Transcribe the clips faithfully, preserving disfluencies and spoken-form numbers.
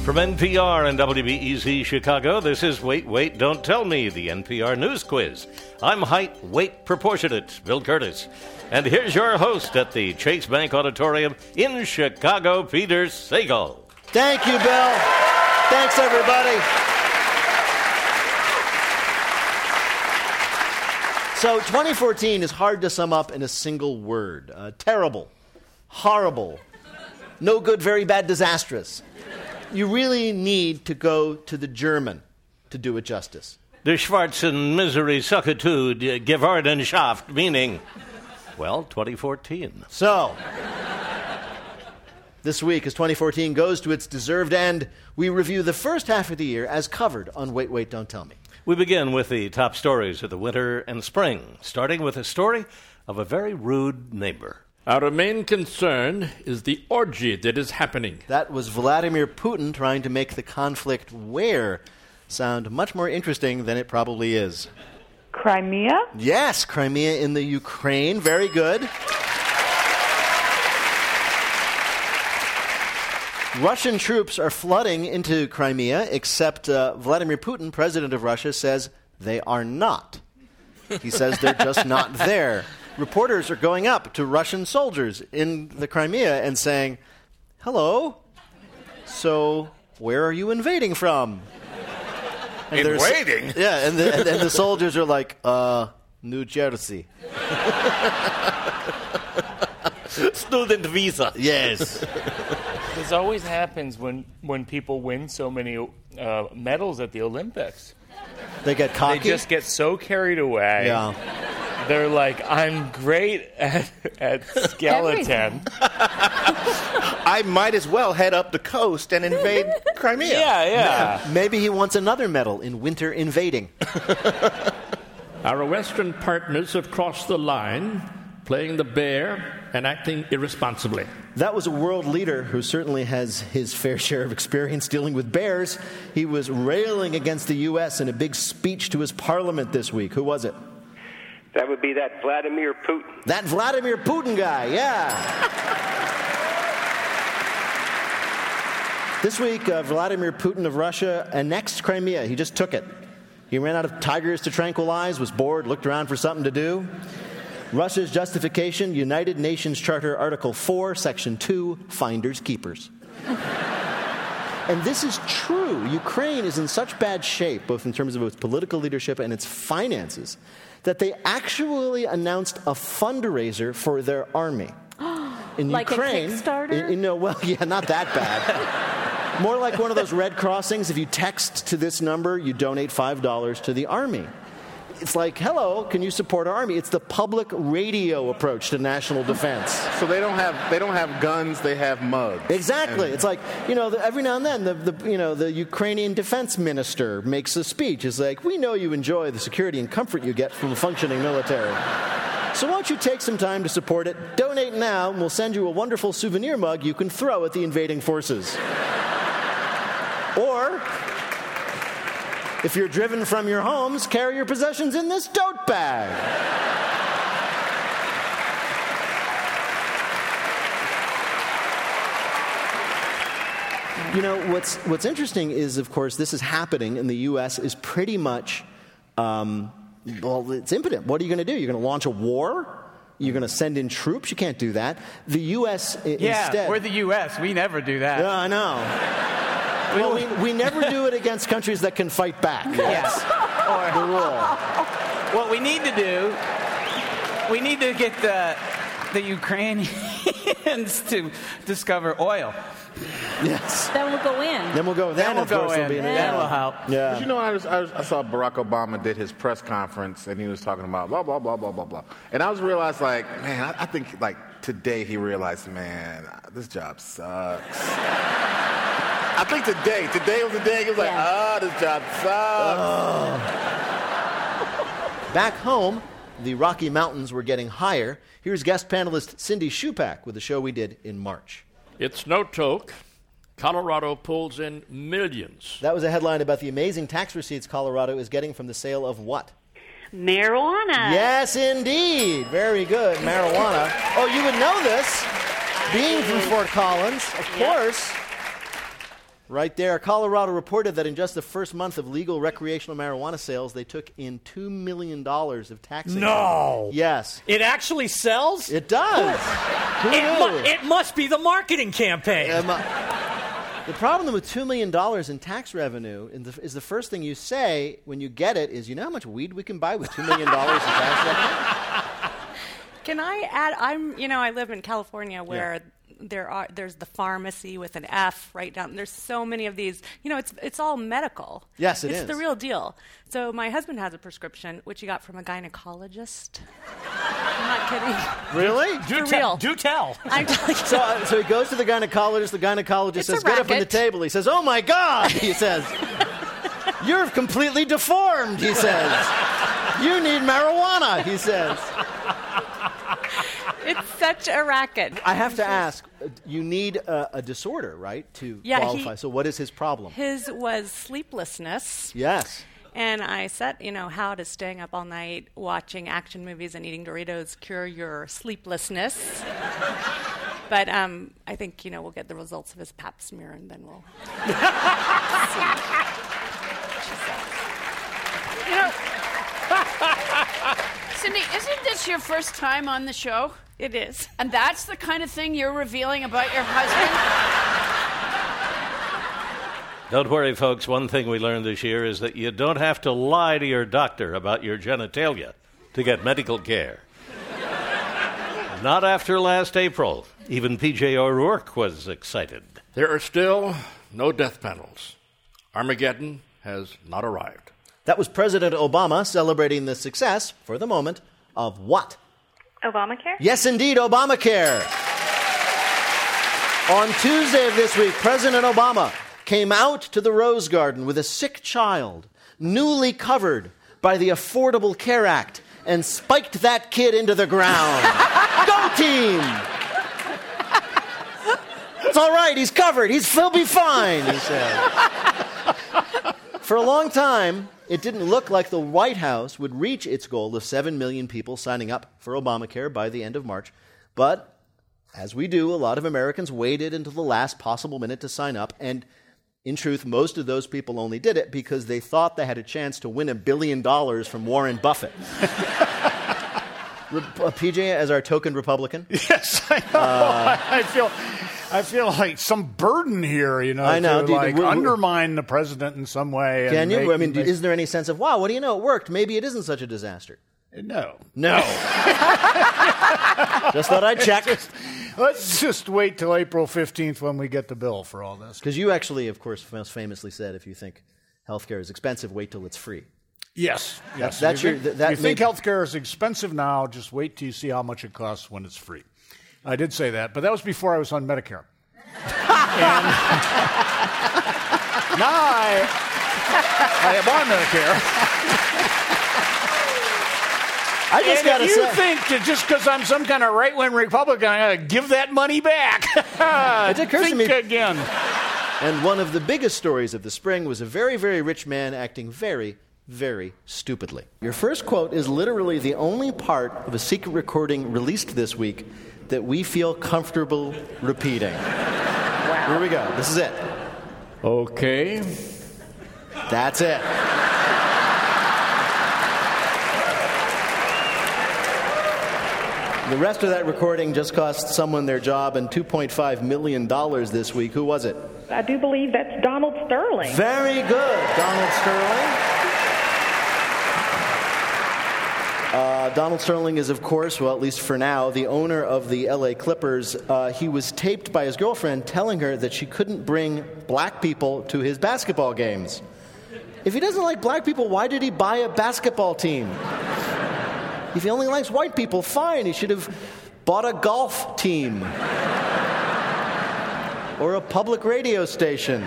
From N P R and W B E Z Chicago, this is Wait, Wait, Don't Tell Me, the N P R News Quiz. I'm height, weight, proportionate, Bill Curtis. And here's your host at the Chase Bank Auditorium in Chicago, Peter Sagal. Thank you, Bill. Thanks, everybody. So twenty fourteen is hard to sum up in a single word. Uh, terrible, horrible, no good, very bad, disastrous. You really need to go to the German to do it justice. Der schwarzen misery sucketud Gewordenschaft, meaning, well, twenty fourteen. So, this week, as twenty fourteen goes to its deserved end, we review the first half of the year as covered on Wait, Wait, Don't Tell Me. We begin with the top stories of the winter and spring, starting with a story of a very rude neighbor. Our main concern is the orgy that is happening. That was Vladimir Putin trying to make the conflict where sound much more interesting than it probably is. Crimea? Yes, Crimea in the Ukraine. Very good. Russian troops are flooding into Crimea, except uh, Vladimir Putin, president of Russia, says they are not. He says they're just not there. Reporters are going up to Russian soldiers in the Crimea and saying, hello, so where are you invading from? And invading? Yeah, and the, and, and the soldiers are like, uh, New Jersey. Student visa. Yes. This always happens when, when people win so many uh, medals at the Olympics. They get cocky? They just get so carried away. Yeah. They're like, I'm great at, at skeleton. I might as well head up the coast and invade Crimea. Yeah, yeah. Maybe he wants another medal in winter invading. Our Western partners have crossed the line, playing the bear and acting irresponsibly. That was a world leader who certainly has his fair share of experience dealing with bears. He was railing against the U S in a big speech to his parliament this week. Who was it? That would be that Vladimir Putin. That Vladimir Putin guy, yeah. This week, uh, Vladimir Putin of Russia annexed Crimea. He just took it. He ran out of tigers to tranquilize, was bored, looked around for something to do. Russia's justification, United Nations Charter Article four, Section two, finders keepers. And this is true. Ukraine is in such bad shape, both in terms of its political leadership and its finances, that they actually announced a fundraiser for their army. In like Ukraine, a Kickstarter? You know, well, yeah, not that bad. More like one of those Red Crossings. If you text to this number, you donate five dollars to the army. It's like, hello, can you support our army? It's the public radio approach to national defense. So they don't have they don't have guns, they have mugs. Exactly. And it's like, you know, the, every now and then the, the you know the Ukrainian defense minister makes a speech. It's like, we know you enjoy the security and comfort you get from a functioning military. So why don't you take some time to support it? Donate now, and we'll send you a wonderful souvenir mug you can throw at the invading forces. Or, if you're driven from your homes, carry your possessions in this tote bag. You know, what's what's interesting is, of course, this is happening, and the U S is pretty much, um, well, it's impotent. What are you going to do? You're going to launch a war? You're going to send in troops? You can't do that. The U S I- yeah, instead... we're the U S. We never do that. Yeah, I know. Well, we, we never do it against countries that can fight back. That's Or the rule. what we need to do, we need to get the the Ukrainians to discover oil. Yes. Then we'll go in. Then we'll go. Then, Then we'll of go course, in. we'll be in Then yeah. we'll help. Yeah. But you know, I, was, I, was, I saw Barack Obama did his press conference, and he was talking about blah, blah, blah, blah, blah, blah. And I was realized, like, man, I, I think, like, today he realized, man, this job sucks. I think today, today was the day he was like, Yeah. oh, this job sucks. Back home, the Rocky Mountains were getting higher. Here's guest panelist Cindy Shupak with a show we did in March. It's no joke. Colorado pulls in millions. That was a headline about the amazing tax receipts Colorado is getting from the sale of what? Marijuana. Yes, indeed. Very good. Marijuana. Oh, you would know this. Being from Fort Collins, of course. Right there. Colorado reported that in just the first month of legal recreational marijuana sales, they took in two million dollars of tax income. No. Yes. It actually sells? It does. Who It, knew? mu- it must be the marketing campaign. Um, uh, the problem with two million dollars in tax revenue in the, is the first thing you say when you get it is, you know how much weed we can buy with two million dollars in tax revenue? Can I add, I'm, you know, I live in California where... Yeah. There are there's the pharmacy with an F right down. There's so many of these. You know, it's it's all medical. Yes, it it's is. It's the real deal. So my husband has a prescription, which he got from a gynecologist. I'm not kidding. Really? Do, For te- real. do tell. I'm telling you. So, uh, so he goes to the gynecologist. The gynecologist It's says, a "Get up from the racket." table." He says, "Oh my God!" He says, "You're completely deformed." He says, "You need marijuana." He says. It's such a racket. I have to ask, uh, you need a, a disorder, right, to Yeah, qualify. he- So what is his problem? His was sleeplessness. Yes. And I said, you know, how does staying up all night watching action movies and eating Doritos cure your sleeplessness? But um, I think, you know, we'll get the results of his pap smear and then we'll see. You know, Cindy, isn't this your first time on the show? It is. And that's the kind of thing you're revealing about your husband? Don't worry, folks. One thing we learned this year is that you don't have to lie to your doctor about your genitalia to get medical care. Not after last April. Even P J O'Rourke was excited. There are still no death panels. Armageddon has not arrived. That was President Obama celebrating the success, for the moment, of what? Obamacare? Yes, indeed, Obamacare. On Tuesday of this week, President Obama came out to the Rose Garden with a sick child, newly covered by the Affordable Care Act, and spiked that kid into the ground. Go team! It's all right, he's covered. He's, he'll be fine, he said. For a long time, it didn't look like the White House would reach its goal of seven million people signing up for Obamacare by the end of March. But, as we do, a lot of Americans waited until the last possible minute to sign up. And, in truth, most of those people only did it because they thought they had a chance to win a billion dollars from Warren Buffett. Re- uh, P J, as our token Republican? Yes, I know. Uh, I feel... I feel like some burden here, you know, I know. to Do you- like w- w- undermine the president in some way. Can and you? make- I mean, make- is there any sense of, wow, what do you know? It worked. Maybe it isn't such a disaster. No. No. Just thought I'd check. Just- let's just wait till April fifteenth when we get the bill for all this. Because you actually, of course, most famously said, if you think healthcare is expensive, wait till it's free. Yes, yes. That's you your- think, th- that you think made- healthcare is expensive now, just wait till you see how much it costs when it's free. I did say that, but that was before I was on Medicare. And now I, I am on Medicare. I just and gotta if you say- think that just because I'm some kind of right-wing Republican, I gotta give that money back. It occurs to think me- again. And one of the biggest stories of the spring was a very, very rich man acting very, very stupidly. Your first quote is literally the only part of a secret recording released this week that we feel comfortable repeating. Here we go. This is it. Okay. That's it. The rest of that recording just cost someone their job and two point five million dollars this week. Who was it? I do believe that's Donald Sterling. Very good, Donald Sterling. Uh, Donald Sterling is, of course, well, at least for now, the owner of the L A Clippers. Uh, he was taped by his girlfriend telling her that she couldn't bring black people to his basketball games. If he doesn't like black people, why did he buy a basketball team? If he only likes white people, fine. He should have bought a golf team or a public radio station.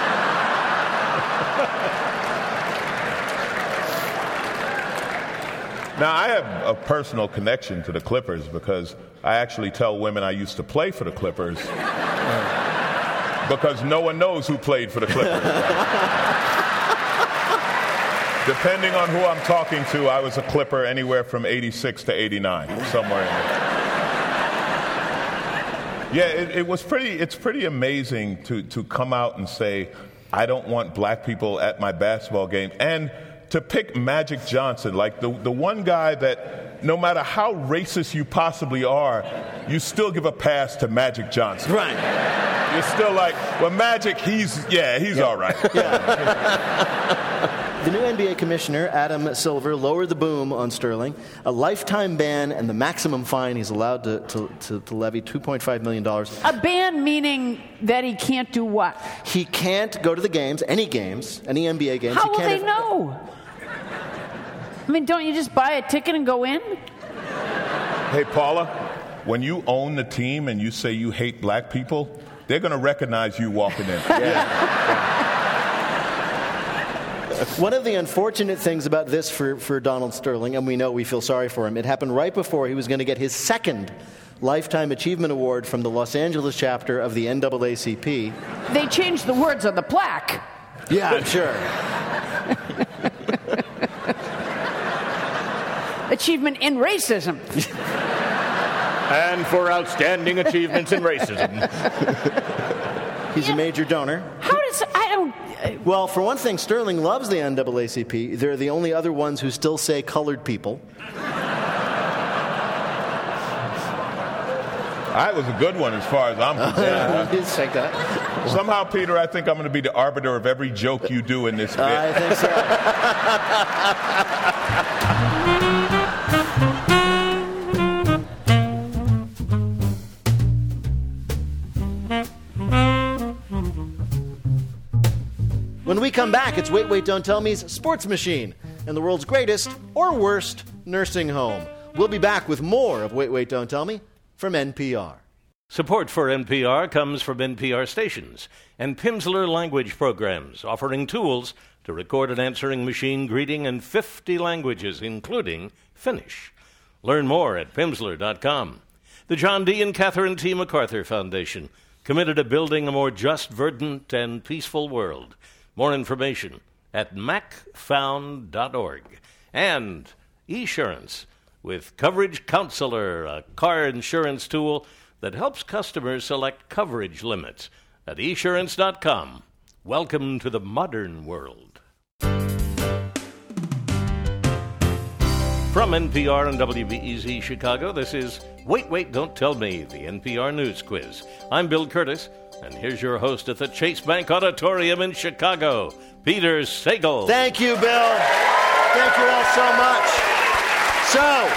Now, I have a personal connection to the Clippers because I actually tell women I used to play for the Clippers because no one knows who played for the Clippers. Depending on who I'm talking to, I was a Clipper anywhere from eighty-six to eighty-nine, somewhere in there. Yeah, it, it was pretty. It's pretty amazing to to come out and say, I don't want black people at my basketball game, and to pick Magic Johnson, like the the one guy that no matter how racist you possibly are, you still give a pass to Magic Johnson. Right. You're still like, well, Magic, he's yeah, he's Yeah. all right. The new N B A commissioner, Adam Silver, lowered the boom on Sterling, a lifetime ban and the maximum fine he's allowed to, to, to, to levy, two point five million dollars. A ban meaning that he can't do what? He can't go to the games, any games, any N B A games. How he will can't they know? I mean, don't you just buy a ticket and go in? Hey, Paula, when you own the team and you say you hate black people, they're going to recognize you walking in. One of the unfortunate things about this for, for Donald Sterling, and we know we feel sorry for him, it happened right before he was going to get his second Lifetime Achievement Award from the Los Angeles chapter of the N double A C P. They changed the words on the plaque. Yeah, I'm sure. Achievement in racism. And for outstanding achievements in racism. He's a major donor. How does I don't? Well, for one thing, Sterling loves the N double A C P. They're the only other ones who still say colored people. That was a good one as far as I'm concerned. Just check that. Somehow, Peter, I think I'm going to be the arbiter of every joke you do in this bit. I think so. When we come back, it's Wait, Wait, Don't Tell Me's Sports Machine and the world's greatest or worst nursing home. We'll be back with more of Wait, Wait, Don't Tell Me from N P R. Support for N P R comes from N P R stations and Pimsleur language programs, offering tools to record an answering machine greeting in fifty languages, including Finnish. Learn more at pimsleur dot com. The John D. and Catherine T. MacArthur Foundation, committed to building a more just, verdant, and peaceful world. More information at mac found dot org. And Esurance, with Coverage Counselor, a car insurance tool that helps customers select coverage limits at esurance dot com. Welcome to the modern world. From N P R and W B E Z Chicago, this is Wait, Wait, Don't Tell Me, the N P R News Quiz. I'm Bill Curtis, and here's your host at the Chase Bank Auditorium in Chicago, Peter Sagal. Thank you, Bill. Thank you all so much. So,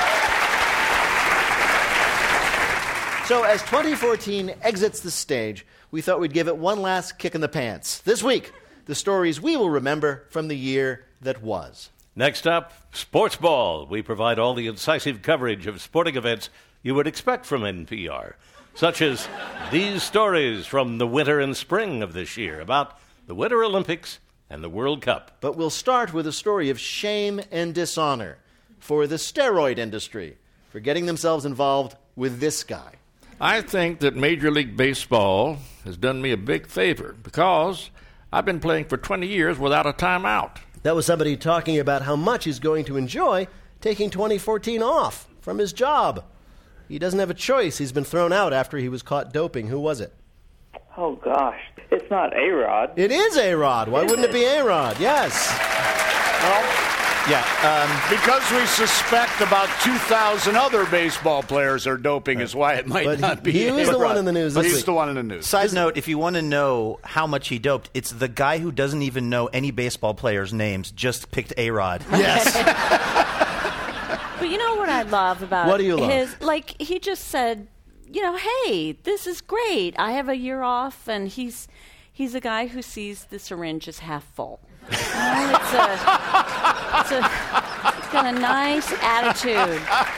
so as twenty fourteen exits the stage, we thought we'd give it one last kick in the pants. This week, the stories we will remember from the year that was. Next up, Sports Ball. We provide all the incisive coverage of sporting events you would expect from N P R, such as these stories from the winter and spring of this year about the Winter Olympics and the World Cup. But we'll start with a story of shame and dishonor for the steroid industry for getting themselves involved with this guy. I think that Major League Baseball has done me a big favor because I've been playing for twenty years without a timeout. That was somebody talking about how much he's going to enjoy taking twenty fourteen off from his job. He doesn't have a choice. He's been thrown out after he was caught doping. Who was it? Oh, gosh. It's not A-Rod. It is A-Rod. Why wouldn't it be A-Rod? Yes. Well, yeah, um, because we suspect about two thousand other baseball players are doping is why it might But not he- be. he was the one in the news this He's week. the one in the news. Side note, if you want to know how much he doped, it's the guy who doesn't even know any baseball players' names just picked A-Rod. Yes. But you know what I love about What do you love? his, like, he just said, you know, hey, this is great. I have a year off, and he's he's a guy who sees the syringe as half full. You know, it's a, it's a, he's got a nice attitude.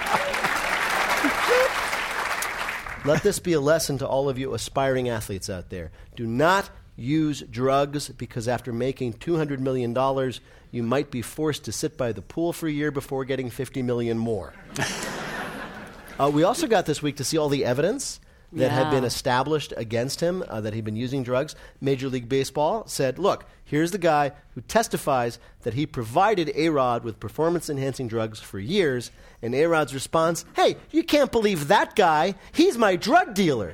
Let this be a lesson to all of you aspiring athletes out there. Do not use drugs because after making two hundred million dollars, you might be forced to sit by the pool for a year before getting fifty million dollars more. uh, we also got this week to see all the evidence that had Yeah. been established against him, uh, that he'd been using drugs. Major League Baseball said, look, here's the guy who testifies that he provided A-Rod with performance-enhancing drugs for years. And A-Rod's response, hey, you can't believe that guy. He's my drug dealer.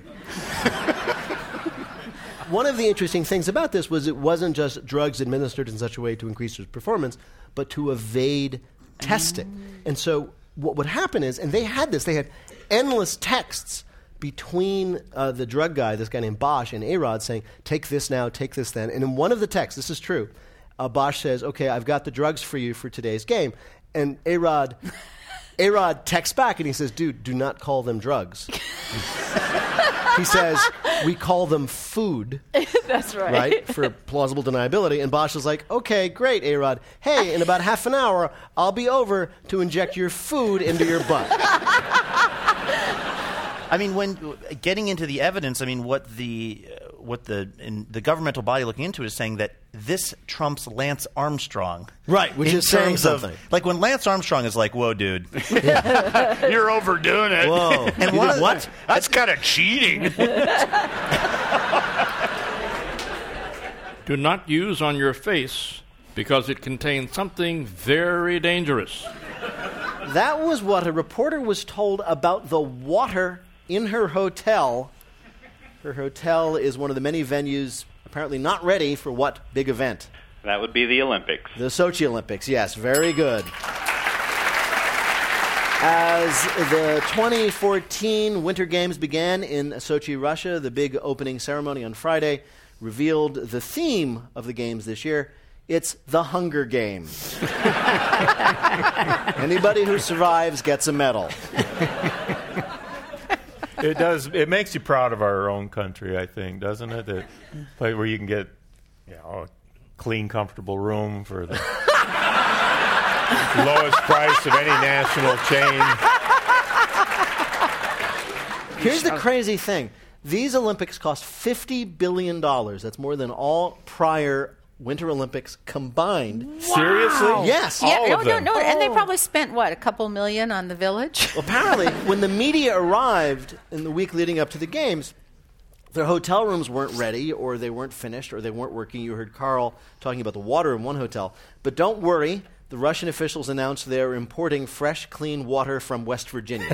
One of the interesting things about this was it wasn't just drugs administered in such a way to increase his performance, but to evade testing. And so what would happen is, and they had this, they had endless texts between uh, the drug guy, this guy named Bosch, and A-Rod saying, take this now, take this then. And in one of the texts, this is true, uh, Bosch says, okay, I've got the drugs for you for today's game. And A-Rod, A-Rod texts back and he says, dude, do not call them drugs. He says, we call them food. That's right. Right? For plausible deniability. And Bosch is like, okay, great, A-Rod. Hey, in about half an hour, I'll be over to inject your food into your butt. I mean, when getting into the evidence, I mean, what the uh, what the in the governmental body looking into it is saying that this trumps Lance Armstrong, right? Which in is saying terms of something. Like when Lance Armstrong is like, "Whoa, dude, You're overdoing it. Whoa. And You one did of- what? That's kind of cheating. Do not use on your face because it contains something very dangerous. That was what a reporter was told about the water in her hotel. Her hotel is one of the many venues apparently not ready for what big event? That would be the Olympics. The Sochi Olympics, yes, very good. As the twenty fourteen Winter Games began in Sochi, Russia, the big opening ceremony on Friday revealed the theme of the Games this year. It's the Hunger Games. Anybody who survives gets a medal. It does. It makes you proud of our own country, I think, doesn't it? That place where you can get, you know, a clean, comfortable room for the lowest price of any national chain. Here's the crazy thing. These Olympics cost fifty billion dollars. That's more than all prior Winter Olympics combined. Seriously? Yes. Yeah, all no, of no, them. no. And they probably spent, what, a couple million on the village? Apparently, when the media arrived in the week leading up to the games, their hotel rooms weren't ready, or they weren't finished, or they weren't working. You heard Carl talking about the water in one hotel. But don't worry, the Russian officials announced they're importing fresh, clean water from West Virginia.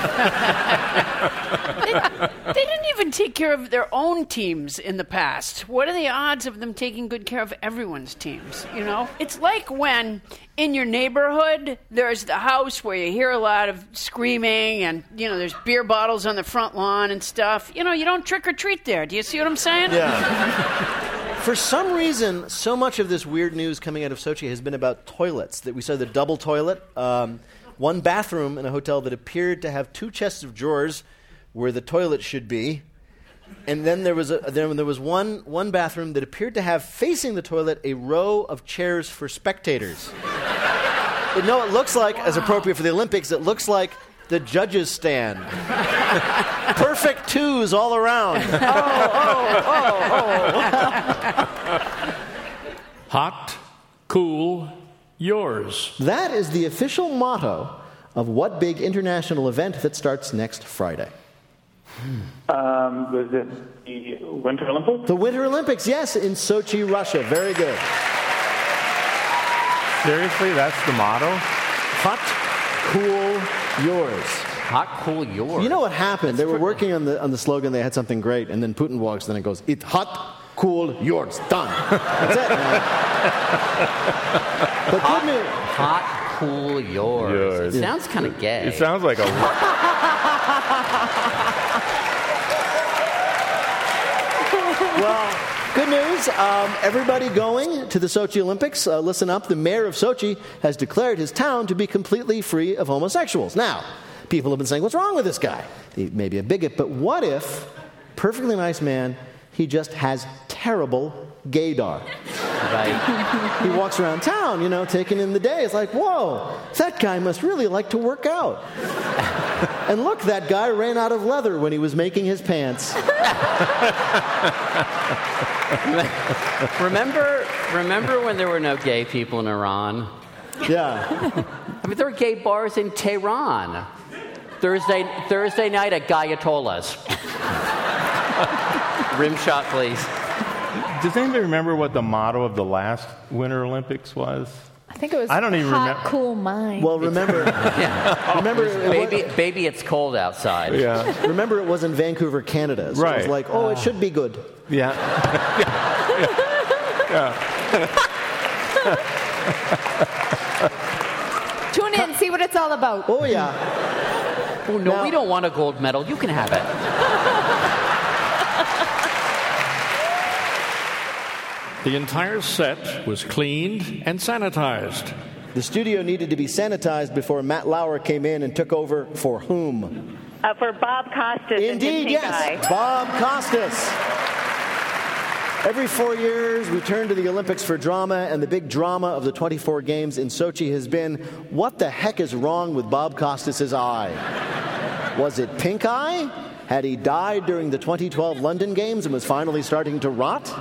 They didn't even take care of their own teams in the past. What are the odds of them taking good care of everyone's teams, you know? It's like when in your neighborhood there's the house where you hear a lot of screaming and, you know, there's beer bottles on the front lawn and stuff. You know, you don't trick or treat there. Do you see what I'm saying? Yeah. For some reason, so much of this weird news coming out of Sochi has been about toilets. That we saw the double toilet, um, one bathroom in a hotel that appeared to have two chests of drawers where the toilet should be, and then there was a, then there was one one bathroom that appeared to have facing the toilet a row of chairs for spectators. But no, it looks like, as appropriate for the Olympics, it looks like the judges' stand. Perfect twos all around. Hot, cool, yours. That is the official motto of what big international event that starts next Friday? Um, was it the Winter Olympics? The Winter Olympics, yes, in Sochi, Russia. Very good. Seriously, that's the motto? Hot, cool, yours. Hot, cool, yours. You know what happened? They were working on the on the slogan. They had something great, and then Putin walks in and goes, "It's hot, cool, yours. Done." That's it. Man. But hot, good news. hot, cool, yours. Yours. It sounds kind of gay. It sounds like a... Well, good news. Um, everybody going to the Sochi Olympics, uh, listen up. The mayor of Sochi has declared his town to be completely free of homosexuals. Now, people have been saying, what's wrong with this guy? He may be a bigot, but what if, perfectly nice man, he just has terrible gaydar? Right. He walks around town, you know, taking in the day. It's like, whoa, that guy must really like to work out. And look, that guy ran out of leather when he was making his pants. remember, remember when there were no gay people in Iran? Yeah. I mean, there were gay bars in Tehran. Thursday, Thursday night at Gayatolla's. Rim shot, please. Does anybody remember what the motto of the last Winter Olympics was? I think it was I don't even hot, remember. cool mind. Well, remember, Yeah. remember, It was, it baby, was- baby, it's cold outside. Yeah. remember, it was in Vancouver, Canada. So it Right. was like, oh, it should be good. Yeah. yeah. Tune in, see what it's all about. Oh yeah. Oh, no, Now- we don't want a gold medal. You can have it. The entire set was cleaned and sanitized. The studio needed to be sanitized before Matt Lauer came in and took over for whom? Uh, for Bob Costas. and Indeed, Pink yes. Eye. Bob Costas. Every four years, we turn to the Olympics for drama, and the big drama of the twenty-four games in Sochi has been, what the heck is wrong with Bob Costas' eye? Was it pink eye? Had he died during the twenty twelve London Games and was finally starting to rot?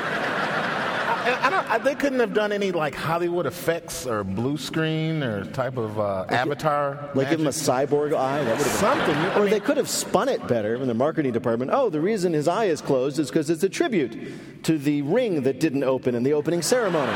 I don't, I, they couldn't have done any like Hollywood effects or blue screen or type of uh, avatar. Like give him a cyborg eye? That would have been something. I Or mean- they could have spun it better in the marketing department. Oh, the reason his eye is closed is because it's a tribute to the ring that didn't open in the opening ceremony.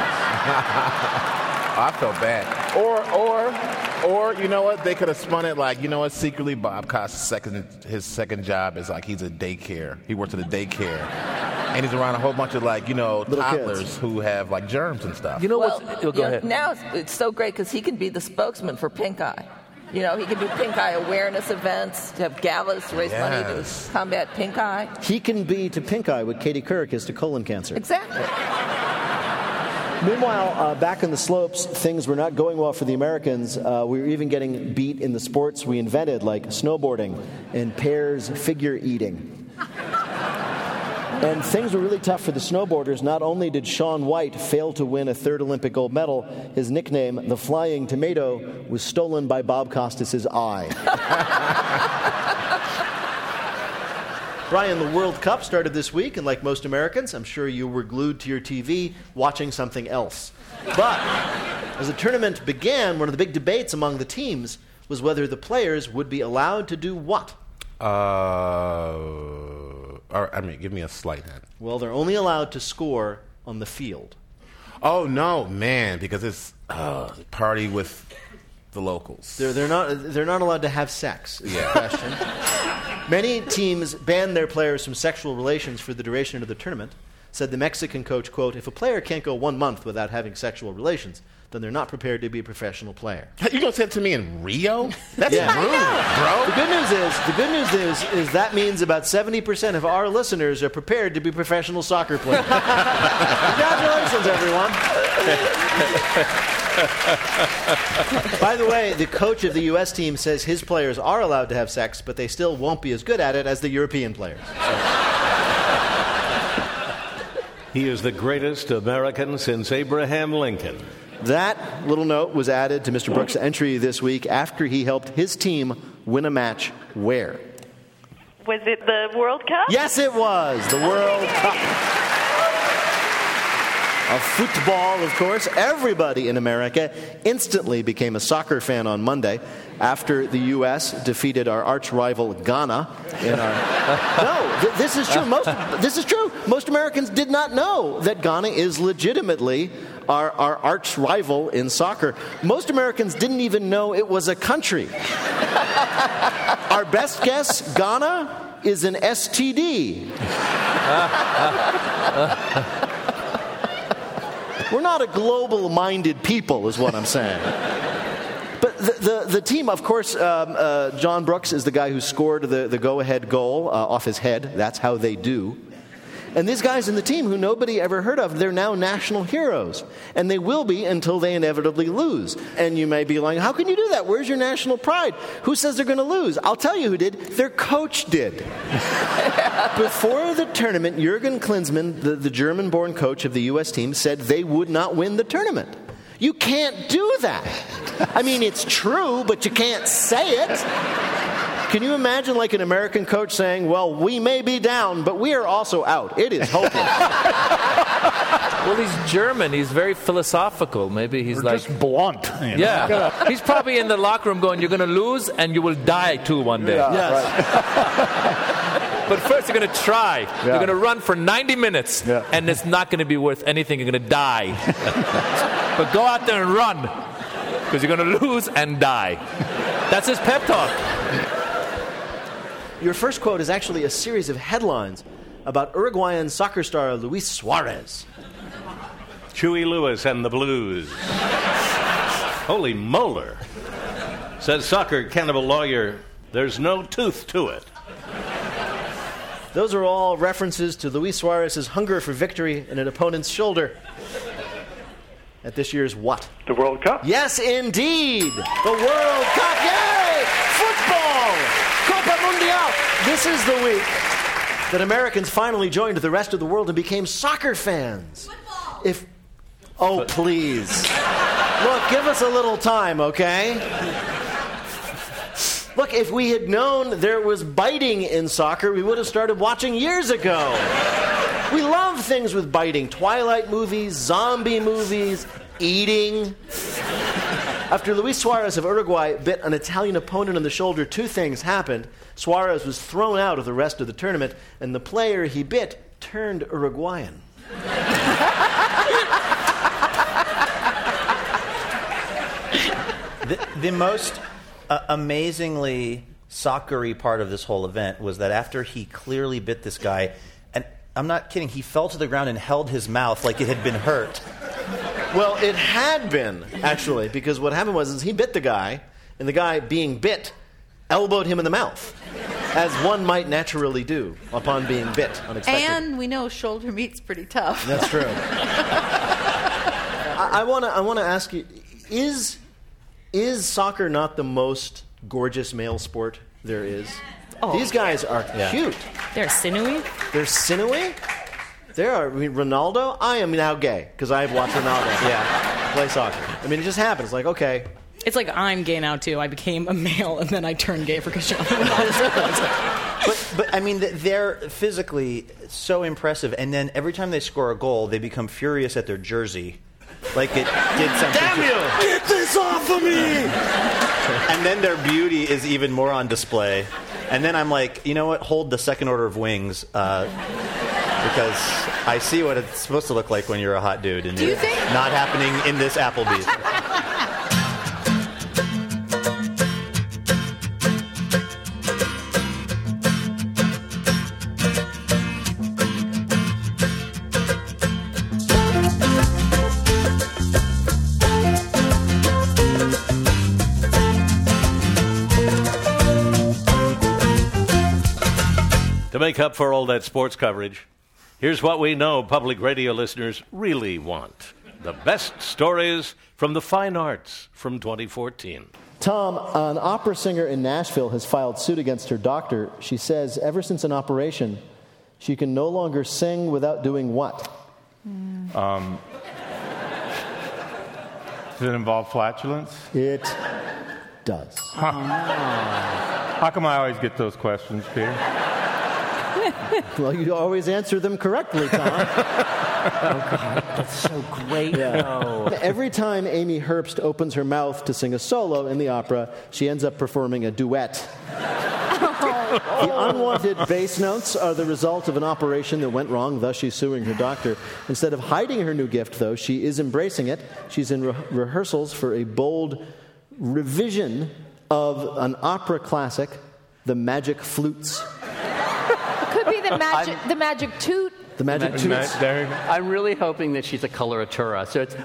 I felt bad. Or, or, or, you know what? They could have spun it like, you know what? Secretly, Bob Costas' second, his second job is like he's a daycare. He works at a daycare, and he's around a whole bunch of like, you know, Little toddlers kids. who have like germs and stuff. You know what? what's, Oh, go you know, ahead. now it's, it's so great because he can be the spokesman for Pink Eye. You know, he can do Pink Eye awareness events, to have galas to raise money Yes. to combat Pink Eye. He can be to pink eye what Katie Couric is to colon cancer. Exactly. Meanwhile, uh, back in the slopes, things were not going well for the Americans. Uh, we were even getting beat in the sports we invented, like snowboarding and pairs figure eating. And things were really tough for the snowboarders. Not only did Shaun White fail to win a third Olympic gold medal, his nickname, the Flying Tomato, was stolen by Bob Costas' eye. Brian, the World Cup started this week, and like most Americans, I'm sure you were glued to your T V watching something else. But as the tournament began, one of the big debates among the teams was whether the players would be allowed to do what? Uh, or, I mean, give me a slight hint. Well, they're only allowed to score on the field. Oh no, man! Because it's uh, party with the locals. They're, they're not they're not allowed to have sex. Is Yeah. the question. Many teams banned their players from sexual relations for the duration of the tournament. Said the Mexican coach, quote, "If a player can't go one month without having sexual relations, then they're not prepared to be a professional player." You gonna say it to me in Rio? That's Yeah. rude, bro. The good news is, the good news is, is that means about seventy percent of our listeners are prepared to be professional soccer players. Congratulations, everyone. By the way, the coach of the U S team says his players are allowed to have sex, but they still won't be as good at it as the European players. He is the greatest American since Abraham Lincoln. That little note was added to Mister Brooks' entry this week after he helped his team win a match where? Was it the World Cup? Yes, it was the World Cup of football, of course. Everybody in America instantly became a soccer fan on Monday after the U S defeated our arch rival Ghana in our No, th- this is true. Most this is true. Most Americans did not know that Ghana is legitimately our, our arch rival in soccer. Most Americans didn't even know it was a country. Our best guess, Ghana, is an S T D. We're not a global-minded people, is what I'm saying. But the, the, the team, of course, um, uh, John Brooks is the guy who scored the, the go-ahead goal uh, off his head. That's how they do. And these guys in the team who nobody ever heard of, they're now national heroes. And they will be until they inevitably lose. And you may be like, how can you do that? Where's your national pride? Who says they're going to lose? I'll tell you who did. Their coach did. Before the tournament, Jurgen Klinsmann, the, the German-born coach of the U S team, said they would not win the tournament. You can't do that. I mean, it's true, but you can't say it. Can you imagine like an American coach saying, well, we may be down, but we are also out. It is hopeless. Well, he's German. He's very philosophical. Maybe he's Or like just blunt. You know? Yeah, he's probably in the locker room going, "You're going to lose, and you will die too one day." Yeah, Yes. But first, you're going to try. Yeah. You're going to run for ninety minutes, Yeah. and it's not going to be worth anything. You're going to die. But go out there and run, because you're going to lose and die. That's his pep talk. Your first quote is actually a series of headlines about Uruguayan soccer star Luis Suarez. Chewy Lewis and the Blues. Holy molar. Says soccer cannibal lawyer, there's no tooth to it. Those are all references to Luis Suarez's hunger for victory in an opponent's shoulder at this year's what? The World Cup. Yes, indeed. The World Cup. Yay! Football! Copa Mundial. This is the week that Americans finally joined the rest of the world and became soccer fans. Football. If Oh, please. Look, give us a little time, okay? Look, if we had known there was biting in soccer, we would have started watching years ago. We love things with biting. Twilight movies, zombie movies, eating. After Luis Suarez of Uruguay bit an Italian opponent on the shoulder, two things happened. Suarez was thrown out of the rest of the tournament, and the player he bit turned Uruguayan. The, the most uh, amazingly soccer-y part of this whole event was that after he clearly bit this guy, and I'm not kidding, he fell to the ground and held his mouth like it had been hurt. Well, it had been, actually, because what happened was is he bit the guy, and the guy being bit elbowed him in the mouth, as one might naturally do upon being bit unexpectedly. And we know shoulder meat's pretty tough. That's true. I, I want to I want to ask you, is is soccer not the most gorgeous male sport there is? Oh. These guys are Yeah. cute. They're sinewy. They're sinewy. They are. I mean, Ronaldo. I am now gay because I've watched Ronaldo yeah. play soccer. I mean, it just happens. Like, okay. It's like I'm gay now too. I became a male and then I turned gay for Cristiano Ronaldo. But, but I mean, th- they're physically so impressive, and then every time they score a goal, they become furious at their jersey. Like it did something. Damn you! Get this off of me! And then their beauty is even more on display. And then I'm like, you know what? Hold the second order of wings, uh, because I see what it's supposed to look like when you're a hot dude, and Do you it's think- not happening in this Applebee's. To make up for all that sports coverage, here's what we know public radio listeners really want. The best stories from the fine arts from twenty fourteen. Tom, an opera singer in Nashville has filed suit against her doctor. She says ever since an operation, she can no longer sing without doing what? Um, does it involve flatulence? It does. Huh. How come I always get those questions, Peter? Well, you always answer them correctly, Tom. Oh, God, that's so great. No. Every time Amy Herbst opens her mouth to sing a solo in the opera, she ends up performing a duet. The unwanted bass notes are the result of an operation that went wrong, thus she's suing her doctor. Instead of hiding her new gift, though, she is embracing it. She's in re- rehearsals for a bold revision of an opera classic, The Magic Flutes. Could be the magic, the magic toot. The Magic Toots. I'm really hoping that she's a coloratura, so it's...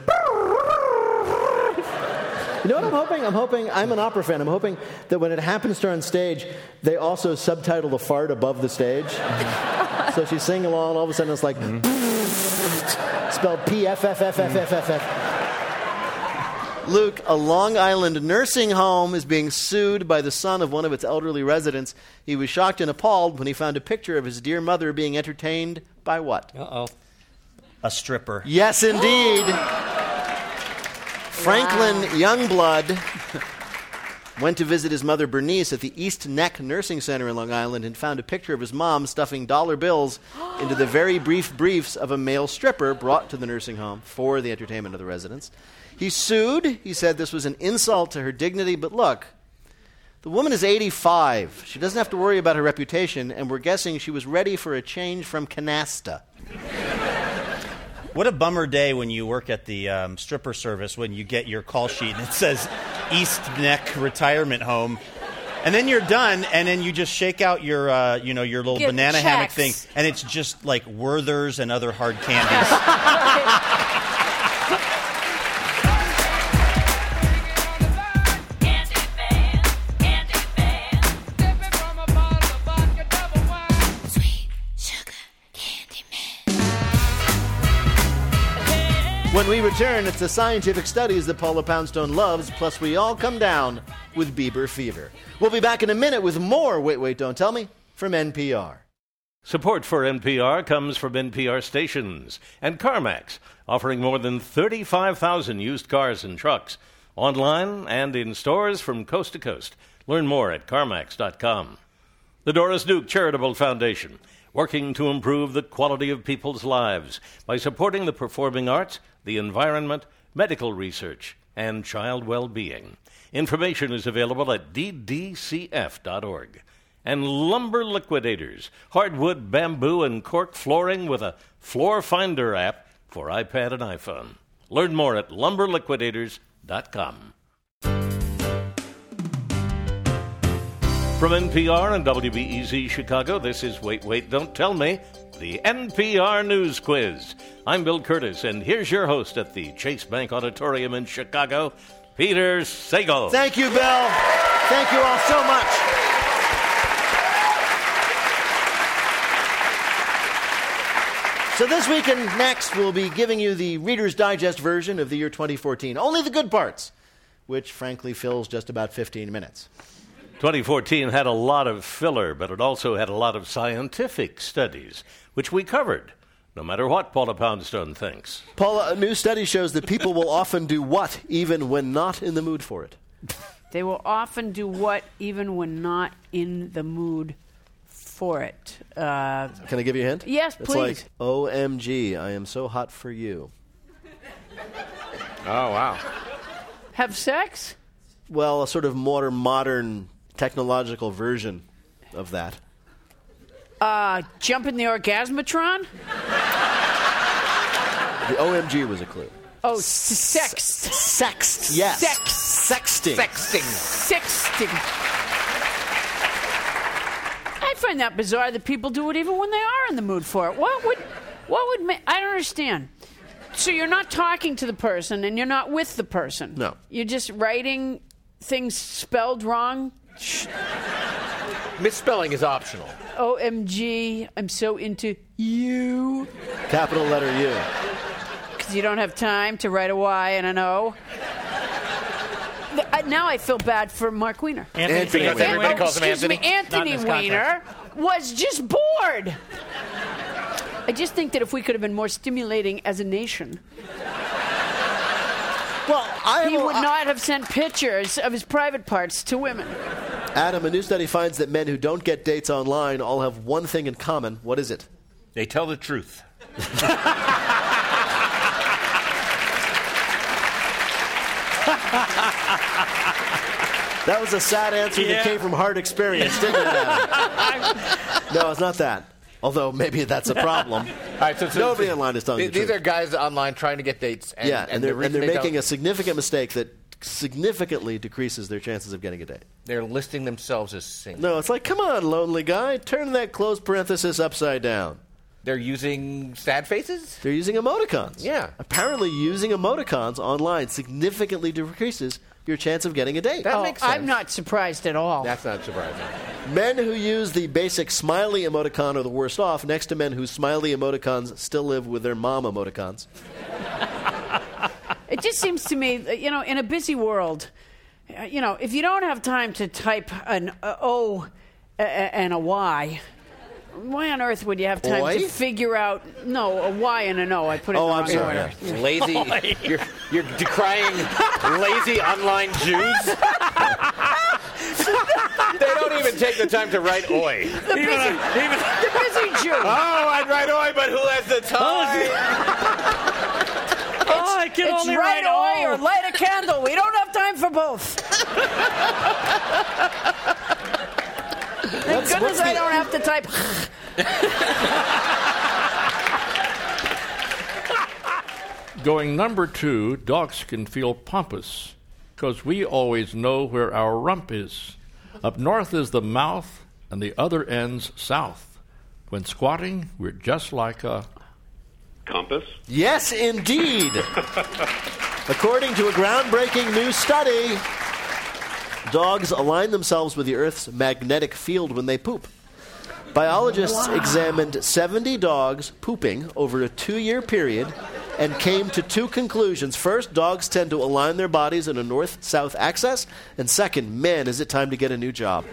You know what I'm hoping? I'm hoping, I'm an opera fan, I'm hoping that when it happens to her on stage, they also subtitle the fart above the stage. So she's singing along, all of a sudden it's like, spelled P F F F F F F F. Luke, a Long Island nursing home is being sued by the son of one of its elderly residents. He was shocked and appalled when he found a picture of his dear mother being entertained by what? Uh-oh. A stripper. Yes, indeed. Franklin Youngblood went to visit his mother Bernice at the East Neck Nursing Center in Long Island and found a picture of his mom stuffing dollar bills into the very brief briefs of a male stripper brought to the nursing home for the entertainment of the residents. He sued. He said this was an insult to her dignity, but look, the woman is eighty-five. She doesn't have to worry about her reputation, and we're guessing she was ready for a change from canasta. What a bummer day when you work at the um, stripper service when you get your call sheet and it says East Neck Retirement Home. And then you're done, and then you just shake out your, uh, you know, your little Get banana checks. hammock thing, and it's just like Werther's and other hard candies. When we return, it's the scientific studies that Paula Poundstone loves, plus we all come down with Bieber fever. We'll be back in a minute with more Wait, Wait, Don't Tell Me from N P R. Support for N P R comes from N P R stations and CarMax, offering more than thirty-five thousand used cars and trucks, online and in stores from coast to coast. Learn more at CarMax dot com. The Doris Duke Charitable Foundation, working to improve the quality of people's lives by supporting the performing arts, the environment, medical research, and child well-being. Information is available at d d c f dot org. And Lumber Liquidators, hardwood, bamboo, and cork flooring with a Floor Finder app for iPad and iPhone. Learn more at lumber liquidators dot com. From N P R and W B E Z Chicago, this is Wait, Wait, Don't Tell Me, the N P R News Quiz. I'm Bill Curtis, and here's your host at the Chase Bank Auditorium in Chicago, Peter Sagal. Thank you, Bill. Thank you all so much. So this week and next, we'll be giving you the Reader's Digest version of the year twenty fourteen. Only the good parts, which frankly fills just about fifteen minutes. twenty fourteen had a lot of filler, but it also had a lot of scientific studies, which we covered, no matter what Paula Poundstone thinks. Paula, a new study shows that people will often do what, even when not in the mood for it? They will often do what, even when not in the mood for it. Uh, Can I give you a hint? Yes, it's please. It's like, O M G, I am so hot for you. Oh, wow. Have sex? Well, a sort of more modern technological version of that. Uh, jump in the orgasmatron? The O M G was a clue. Oh, sex. Sext, yes. Sex. Sexting. Sexting. Sexting. I find that bizarre that people do it even when they are in the mood for it. What would, what would, ma- I don't understand. So you're not talking to the person and you're not with the person. No. You're just writing things spelled wrong. Misspelling is optional. O M G, I'm so into you. Capital letter U. Because you don't have time to write a Y and an O. Now I feel bad for Mark Weiner. Anthony, Anthony because Weiner. Everybody calls him Excuse Anthony. Me, Anthony Weiner was just bored. I just think that if we could have been more stimulating as a nation, well, I he will, would I, not have sent pictures of his private parts to women. Adam, a new study finds that men who don't get dates online all have one thing in common. What is it? They tell the truth. That was a sad answer yeah. that came from hard experience, didn't it, Adam? No, it's not that. Although maybe that's a problem. All right, so, so, Nobody so, online is telling th- the These truth. are guys online trying to get dates. And, yeah, and, and they're, the and they're they making don't- a significant mistake that significantly decreases their chances of getting a date. They're listing themselves as single. No, it's like, come on, lonely guy, turn that closed parenthesis upside down. They're using sad faces? They're using emoticons. Yeah. Apparently using emoticons online significantly decreases your chance of getting a date. That oh, makes sense. I'm not surprised at all. That's not surprising. Men who use the basic smiley emoticon are the worst off, next to men whose smiley emoticons still live with their mom emoticons. It just seems to me, that, you know, in a busy world, uh, you know, if you don't have time to type an uh, O uh, and a Y, why on earth would you have time Oi? to figure out? No, a Y and an O. I put it Oh, in the I'm wrong sorry, order. yeah. Lazy. you're, you're decrying lazy online Jews? even take the time to write oi. The busy, the busy Jew. Oh, I'd write oi, but who has the time? Oh, I can It's only right write oi oh. or light a candle. We don't have time for both. Thank What's- goodness what's I the- don't have to type. Going number two, dogs can feel pompous because we always know where our rump is. Up north is the mouth, and the other end's south. When squatting, we're just like a compass. Yes, indeed. According to a groundbreaking new study, dogs align themselves with the Earth's magnetic field when they poop. Biologists Wow. examined seventy dogs pooping over a two-year period and came to two conclusions. First, dogs tend to align their bodies in a north-south axis. And second, man, is it time to get a new job.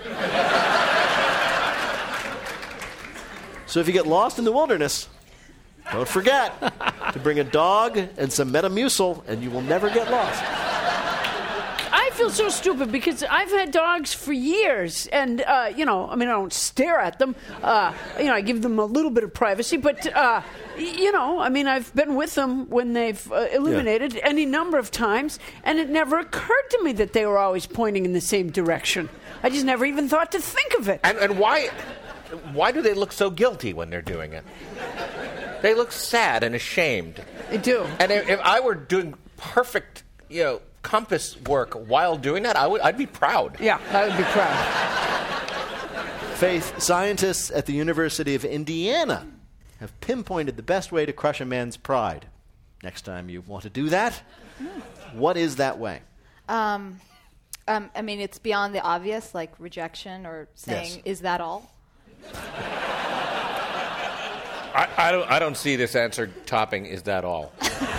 So if you get lost in the wilderness, don't forget to bring a dog and some Metamucil, and you will never get lost. I feel so stupid because I've had dogs for years, and uh, you know, I mean, I don't stare at them. Uh, you know, I give them a little bit of privacy, but uh, y- you know, I mean, I've been with them when they've uh, eliminated any number of times, and it never occurred to me that they were always pointing in the same direction. I just never even thought to think of it. And, and why, why do they look so guilty when they're doing it? They look sad and ashamed. They do. And if, if I were doing perfect, you know, compass work while doing that, I would, I'd be proud. Yeah, I would be proud. Faith, scientists at the University of Indiana have pinpointed the best way to crush a man's pride. Next time you want to do that, what is that way? Um, um, I mean, it's beyond the obvious, like rejection or saying, Yes. is that all? I, I don't. I don't see this answer topping. Is that all?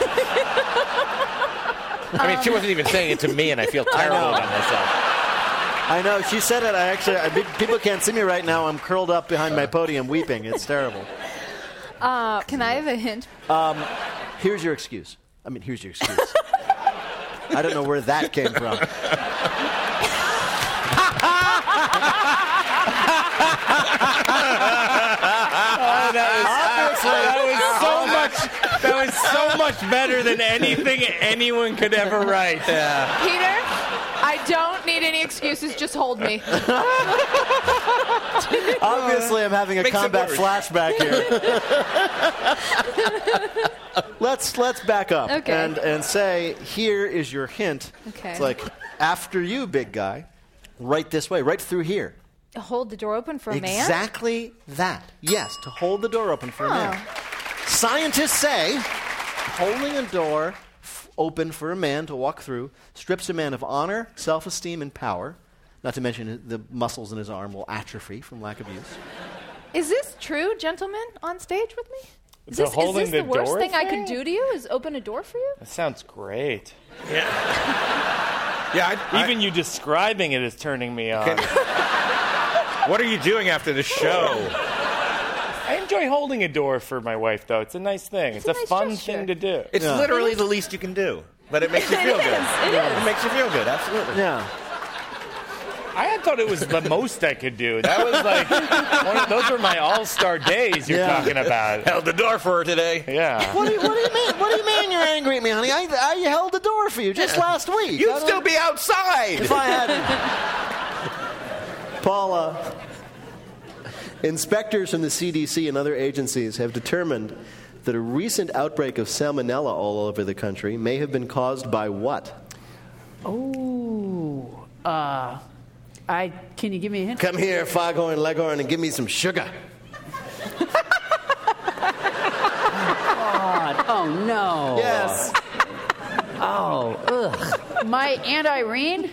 I mean, she wasn't even saying it to me, and I feel terrible I know. about myself. I know, she said it. I actually, I, people can't see me right now. I'm curled up behind my podium weeping. It's terrible. Uh, can I have a hint? Um, here's your excuse. I mean, here's your excuse. I don't know where that came from. Oh, that was, that was so much. That was so much better than anything anyone could ever write. Yeah. Peter, I don't need any excuses. Just hold me. Obviously, I'm having a Makes it combat worse. flashback here. let's let's back up Okay. and and say, here is your hint. Okay. It's like, after you, big guy, right this way, right through here. Hold the door open for a man? Exactly that. Yes, to hold the door open for a man. Scientists say holding a door f- open for a man to walk through strips a man of honor, self-esteem, and power. Not to mention the muscles in his arm will atrophy from lack of use. Is this true, gentlemen, on stage with me? Is The this, is holding this the, the worst door thing I thing? could do to you? Is open a door for you? That sounds great. Yeah, I, Even you describing it is turning me on. What are you doing after the show? I enjoy holding a door for my wife, though. It's a nice thing. It's, It's a a, nice fun gesture. thing to do. It's literally the least you can do, but it makes you feel It good. is, it Yeah. is. It makes you feel good. Absolutely. Yeah. I had thought it was the most I could do. That was like, one of, those were my all-star days you're Yeah. talking about. Held the door for her today. Yeah. What do, you, what do you mean? What do you mean you're angry at me, honey? I, I held the door for you just last week. I You'd don't- still be outside. If I hadn't. Paula, inspectors from the C D C and other agencies have determined that a recent outbreak of salmonella all over the country may have been caused by what? Oh, uh, I can you give me a hint? Come here, Foghorn Leghorn, and give me some sugar. God, oh no. Yes. Oh, ugh. My Aunt Irene?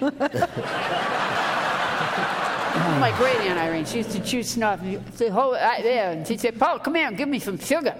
My great Aunt Irene. She used to chew snuff. And she'd say, "Hold it right there." And she'd say, "Paul, come here and give me some sugar."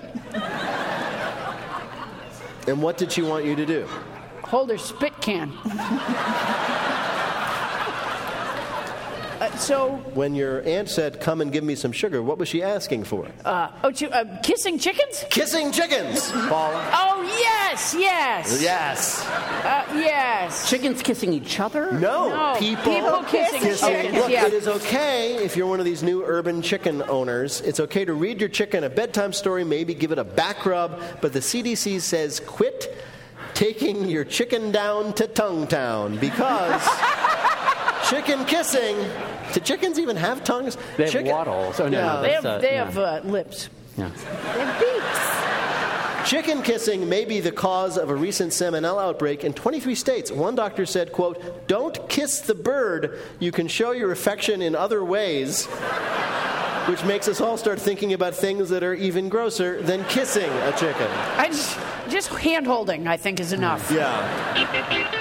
And what did she want you to do? Hold her spit can. Uh, Uh, so, When your aunt said, "Come and give me some sugar," what was she asking for? uh, oh, ch- uh, kissing chickens? Kissing chickens, Paula. Oh, yes, yes. Yes. Uh, yes. Chickens kissing each other? No, No, people, people kissing chickens, Look, yeah. it is okay if you're one of these new urban chicken owners. It's okay to read your chicken a bedtime story, maybe give it a back rub, but the C D C says quit taking your chicken down to Tongue Town because chicken kissing. Do chickens even have tongues? They have chicken, waddles. Oh, no, yeah. no, They that's, have, uh, they no. have uh, lips. Yeah. They have beaks. Chicken kissing may be the cause of a recent salmonella outbreak in twenty-three states. One doctor said, quote, "Don't kiss the bird. You can show your affection in other ways," which makes us all start thinking about things that are even grosser than kissing a chicken. I just, just hand holding, I think, is enough. Yeah.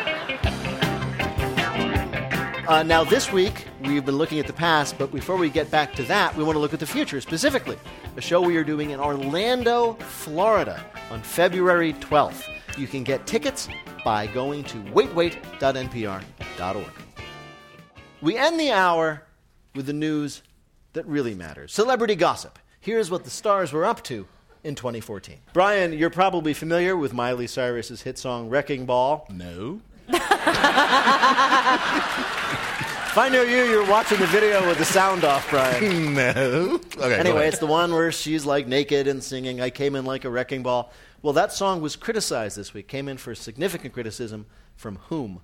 Uh, now, this week, we've been looking at the past, but before we get back to that, we want to look at the future, specifically a show we are doing in Orlando, Florida on February twelfth. You can get tickets by going to wait wait dot n p r dot org. We end the hour with the news that really matters. Celebrity gossip. Here's what the stars were up to in twenty fourteen. Brian, you're probably familiar with Miley Cyrus's hit song Wrecking Ball. No. If I knew you, you're watching the video with the sound off, Brian. No. Okay, Anyway, it's the one where she's like naked and singing, "I came in like a wrecking ball." Well, that song was criticized this week. Came in for significant criticism from whom?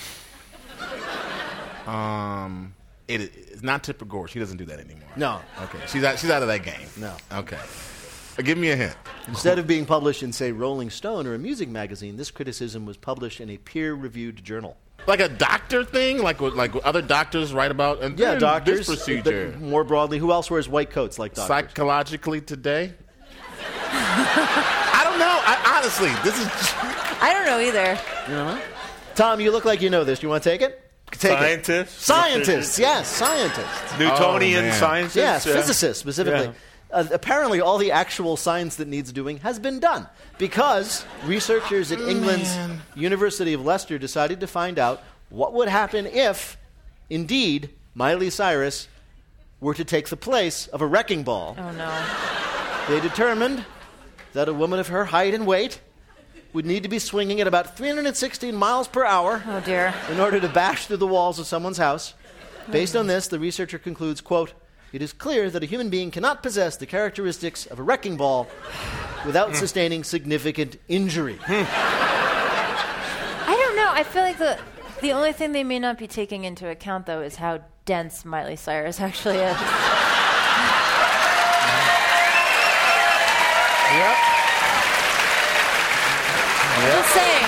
Um, it, it's not Tipper Gore. She doesn't do that anymore. No. Okay. She's out. She's out of that game. No. Okay. Uh, give me a hint. Instead of being published in, say, Rolling Stone or a music magazine, this criticism was published in a peer-reviewed journal. Like a doctor thing, like what, like what other doctors write about. And Yeah, then doctors. This procedure. But more broadly, who else wears white coats like doctors? Psychologically today. I don't know. I, honestly, this is. I don't know either. You don't know? Tom, you look like you know this. You want to take it? Take Scientists? It. Scientists, yes, scientists. Newtonian Oh, scientists? Yes, yeah. physicists specifically. Yeah. Uh, apparently, all the actual science that needs doing has been done because researchers at England's University of Leicester decided to find out what would happen if, indeed, Miley Cyrus were to take the place of a wrecking ball. Oh, no. They determined that a woman of her height and weight would need to be swinging at about three hundred sixteen miles per hour Oh, dear. in order to bash through the walls of someone's house. Based on this, the researcher concludes, quote, "It is clear that a human being cannot possess the characteristics of a wrecking ball without sustaining significant injury." I don't know. I feel like the the only thing they may not be taking into account, though, is how dense Miley Cyrus actually is. Yep. Just saying.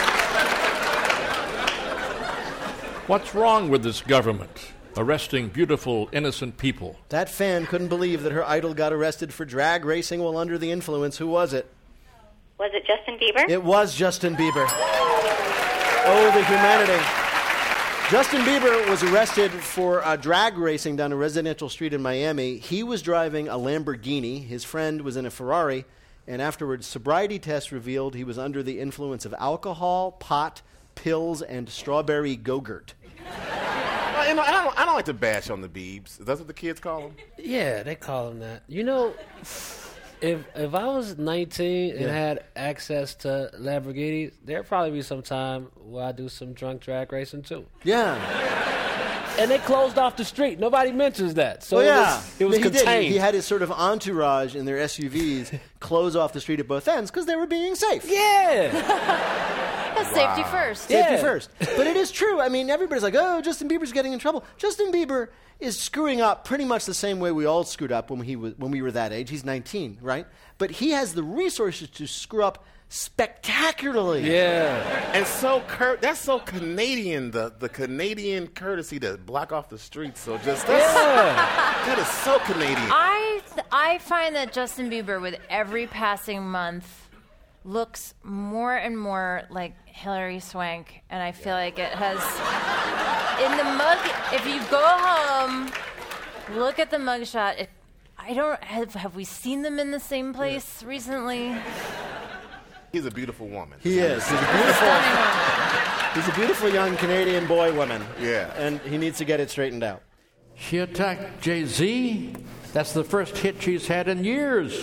What's wrong with this government? Arresting beautiful, innocent people. That fan couldn't believe that her idol got arrested for drag racing while under the influence. Who was it? Was it Justin Bieber? It was Justin Bieber. Oh, the humanity. Justin Bieber was arrested for uh, drag racing down a residential street in Miami. He was driving a Lamborghini. His friend was in a Ferrari. And afterwards, sobriety tests revealed he was under the influence of alcohol, pot, pills, and strawberry Go-Gurt. Well, you know, I don't, I don't like to bash on the Biebs. That's what the kids call them? Yeah, they call them that. You know, if if I was nineteen and Yeah. had access to Lamborghinis, there'd probably be some time where I do some drunk drag racing too. Yeah. And they closed off the street. Nobody mentions that. So well, it yeah. was, it was he did. contained. He, he had his sort of entourage in their S U Vs close off the street at both ends because they were being safe. Yeah. That's safety first. Safety first. But it is true. I mean, everybody's like, oh, Justin Bieber's getting in trouble. Justin Bieber is screwing up pretty much the same way we all screwed up when he was when we were that age. He's nineteen, right? But he has the resources to screw up spectacularly. Yeah. And so cur- that's so Canadian, the, the Canadian courtesy to block off the streets. So just that's, that is so Canadian. I th- I find that Justin Bieber, with every passing month, looks more and more like Hilary Swank, and I feel like it has. In the mug, if you go home, look at the mugshot. It, I don't have. Have we seen them in the same place recently? He's a beautiful woman. He is. He's a beautiful. He's a beautiful young Canadian boy woman. Yeah. And he needs to get it straightened out. She attacked Jay-Z? That's the first hit she's had in years.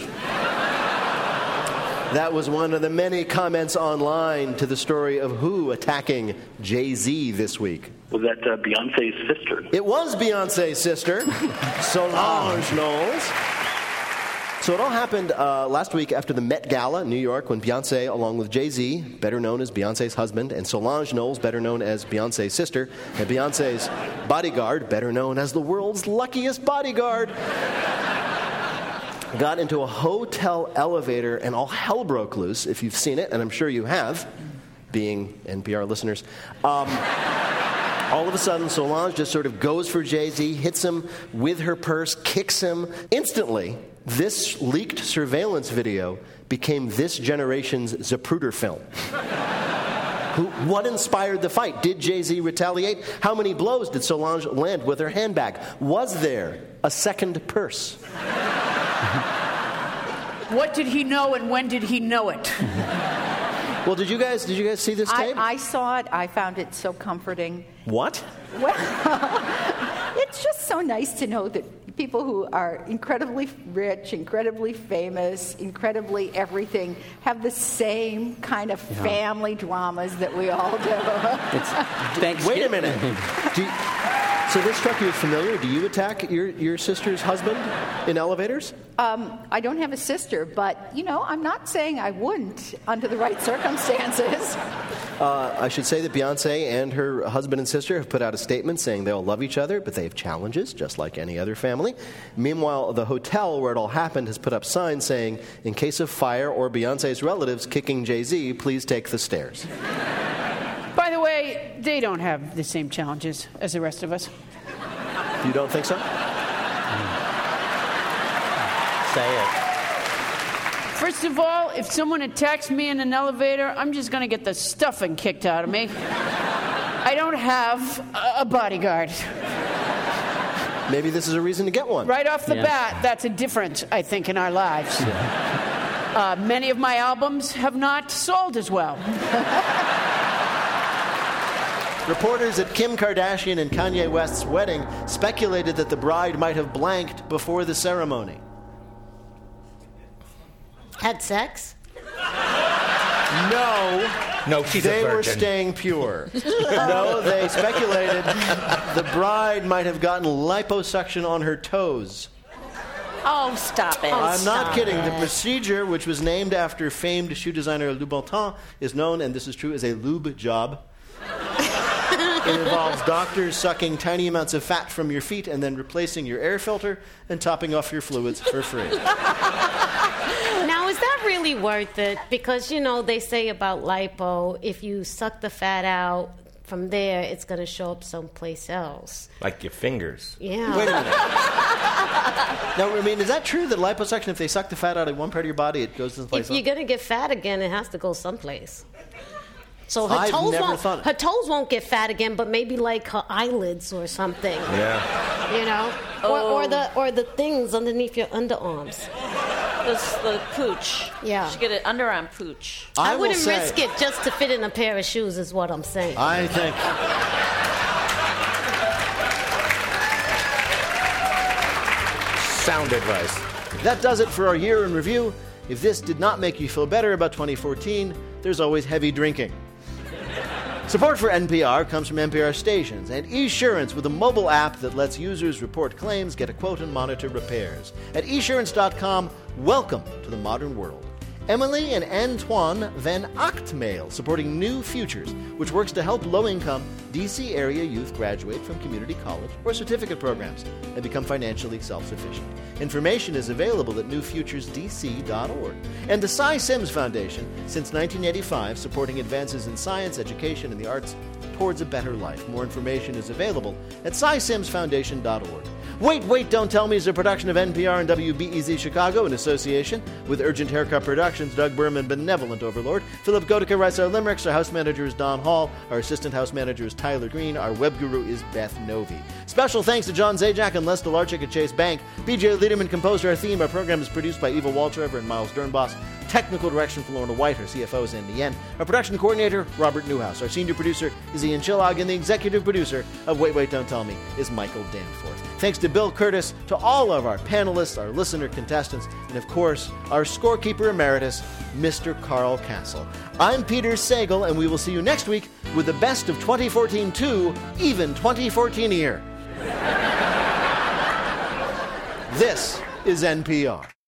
That was one of the many comments online to the story of who attacking Jay-Z this week. Was that uh, Beyonce's sister? It was Beyonce's sister, Solange Knowles. So it all happened uh, last week after the Met Gala in New York when Beyonce, along with Jay-Z, better known as Beyonce's husband, and Solange Knowles, better known as Beyonce's sister, and Beyonce's bodyguard, better known as the world's luckiest bodyguard, got into a hotel elevator and all hell broke loose, if you've seen it, and I'm sure you have, being N P R listeners. Um, all of a sudden, Solange just sort of goes for Jay-Z, hits him with her purse, kicks him. Instantly, this leaked surveillance video became this generation's Zapruder film. Who, what inspired the fight? Did Jay-Z retaliate? How many blows did Solange land with her handbag? Was there a second purse? What did he know and when did he know it? Well, did you guys did you guys see this tape? I, I saw it. I found it so comforting. What? Well, it's just so nice to know that people who are incredibly rich, incredibly famous, incredibly everything, have the same kind of Yeah. family dramas that we all do. Wait a minute. Do you, so this struck you as familiar. Do you attack your, your sister's husband in elevators? Um, I don't have a sister, but, you know, I'm not saying I wouldn't under the right circumstances. Uh, I should say that Beyonce and her husband and sister have put out a statement saying they all love each other, but they have challenges, just like any other family. Meanwhile, the hotel where it all happened has put up signs saying, in case of fire or Beyonce's relatives kicking Jay-Z, please take the stairs. By the way, they don't have the same challenges as the rest of us. You don't think so? Say it. First of all, if someone attacks me in an elevator, I'm just going to get the stuffing kicked out of me. I don't have a bodyguard. Maybe this is a reason to get one. Right off the Yeah. bat, that's a difference, I think, in our lives. Uh, many of my albums have not sold as well. Reporters at Kim Kardashian and Kanye West's wedding speculated that the bride might have blanked before the ceremony. Had sex? No. No, she's they a virgin. were staying pure. No, they speculated the bride might have gotten liposuction on her toes. Oh, stop it. I'm Stop not kidding. it. The procedure, which was named after famed shoe designer Louboutin, is known, and this is true, as a lube job. It involves doctors sucking tiny amounts of fat from your feet and then replacing your air filter and topping off your fluids for free. Now, is that really worth it? Because, you know, they say about lipo, if you suck the fat out from there, it's going to show up someplace else. Like your fingers. Yeah. Wait a minute. Now, I mean, is that true that liposuction, if they suck the fat out of one part of your body, it goes to the place? If you're going to get fat again, it has to go someplace. So her I've toes never won't thought- her toes won't get fat again, but maybe like her eyelids or something. Yeah. You know, or, or the or the things underneath your underarms. This, the pooch. Yeah. You should get an underarm pooch. I, I will wouldn't say- risk it just to fit in a pair of shoes, is what I'm saying. I think. Sound advice. That does it for our year in review. If this did not make you feel better about twenty fourteen, there's always heavy drinking. Support for N P R comes from N P R stations and Esurance with a mobile app that lets users report claims, get a quote, and monitor repairs. At esurance dot com, welcome to the modern world. Emily and Antoine Van Ochtmail, supporting New Futures, which works to help low-income D C area youth graduate from community college or certificate programs and become financially self-sufficient. Information is available at new futures d c dot org. And the Cy Sims Foundation, since nineteen eighty-five, supporting advances in science, education, and the arts towards a better life. More information is available at cy sims foundation dot org. Wait, Wait, Don't Tell Me is a production of N P R and W B E Z Chicago in association with Urgent Haircut Productions, Doug Berman, Benevolent Overlord. Philip Gotica writes our limericks. Our house manager is Don Hall. Our assistant house manager is Tyler Green. Our web guru is Beth Novi. Special thanks to John Zajac and Les Delarczyk at Chase Bank. B J Liederman composed our theme. Our program is produced by Eva Waltrevor and Miles Dernbos. Technical direction from Lorna White. Our C F O is Andy Yen. Our production coordinator, Robert Newhouse. Our senior producer is Ian Chillog, and the executive producer of Wait, Wait, Don't Tell Me is Michael Danforth. Thanks to Bill Curtis, to all of our panelists, our listener contestants, and of course, our scorekeeper emeritus, Mister Carl Castle. I'm Peter Sagal, and we will see you next week with the best of twenty fourteen to even twenty fourteen here. This is N P R.